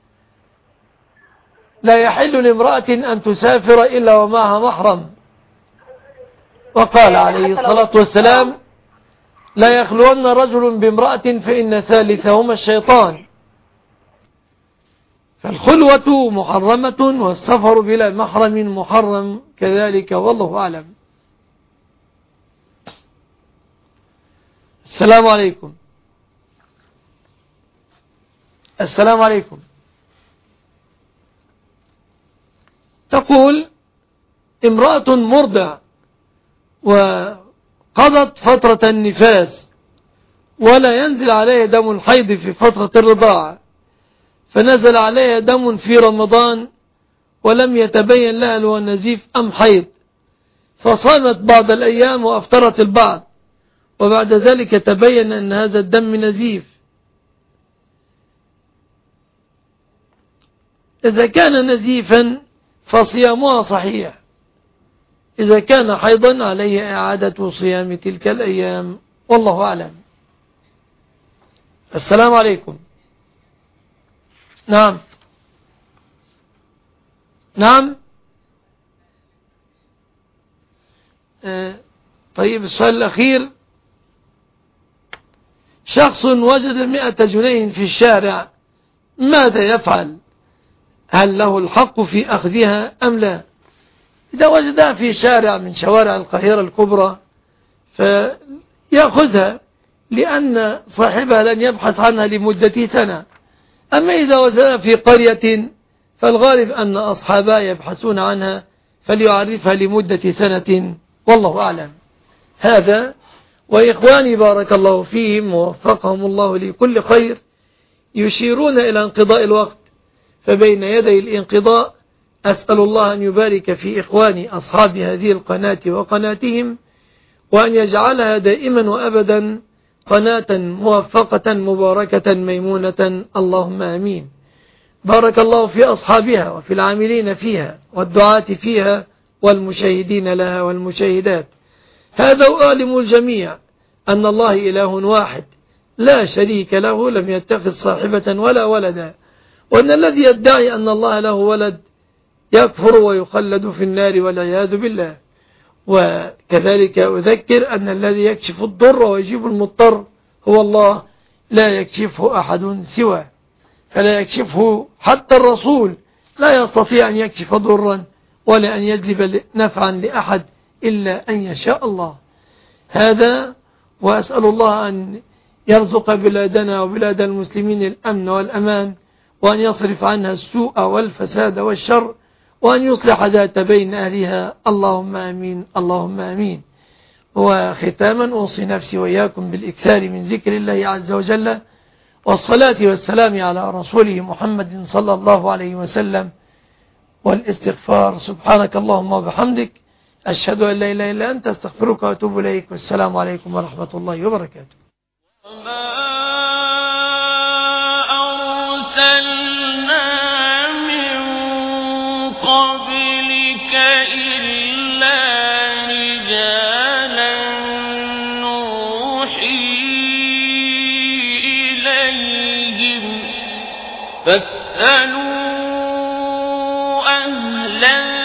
S2: لا يحل لامرأة أن تسافر إلا ومعها محرم، وقال عليه الصلاة والسلام لا يخلون رجل بامرأة فإن ثالثهما الشيطان. فالخلوة محرمة والسفر بلا محرم محرم كذلك، والله أعلم. السلام عليكم. السلام عليكم. تقول امرأة مرضع وقضت فترة النفاس ولا ينزل عليها دم الحيض في فترة الرضاعة، فنزل عليها دم في رمضان ولم يتبين لها هو نزيف أم حيض، فصامت بعض الأيام وأفطرت البعض، وبعد ذلك تبين أن هذا الدم نزيف، إذا كان نزيفا فصيامها صحيح، إذا كان حيضا عليه إعادة صيام تلك الأيام، والله أعلم. السلام عليكم. نعم نعم آه طيب، السؤال الأخير: شخص وجد مئة جنيه في الشارع، ماذا يفعل؟ هل له الحق في أخذها أم لا؟ إذا وجدها في شارع من شوارع القاهرة الكبرى فيأخذها، لأن صاحبها لن يبحث عنها لمدة سنة. أما إذا وجدها في قرية فالغالب أن أصحابها يبحثون عنها فليعرفها لمدة سنة، والله أعلم. هذا، وإخواني بارك الله فيهم ووفقهم الله لكل خير يشيرون إلى انقضاء الوقت، فبين يدي الانقضاء أسأل الله أن يبارك في إخواني أصحاب هذه القناة وقناتهم، وأن يجعلها دائما وأبدا قناة موفقة مباركة ميمونة، اللهم آمين. بارك الله في أصحابها وفي العاملين فيها والدعاة فيها والمشاهدين لها والمشاهدات. هذا أعلم الجميع أن الله إله واحد لا شريك له، لم يتخذ صاحبة ولا ولدا، وأن الذي يدعي أن الله له ولد يكفر ويخلد في النار والعياذ بالله. وكذلك أذكر أن الذي يكشف الضر ويجيب المضطر هو الله، لا يكشفه أحد سواه، فلا يكشفه حتى الرسول لا يستطيع أن يكشف ضرا ولا أن يجلب نفعا لأحد إلا أن يشاء الله. هذا، وأسأل الله أن يرزق بلادنا وبلاد المسلمين الأمن والأمان، وأن يصرف عنها السوء والفساد والشر، وأن يصلح ذات بين أهلها، اللهم آمين اللهم آمين. وختاما أوصي نفسي وإياكم بالإكثار من ذكر الله عز وجل والصلاة والسلام على رسوله محمد صلى الله عليه وسلم والاستغفار. سبحانك اللهم وبحمدك، أشهد أن لا إله إلا أنت، أستغفرك وأتوب إليك، والسلام عليكم ورحمة الله وبركاته.
S1: وما أرسلنا من قبلك إلا رجالا نوحي إليهم فاسألوا أهل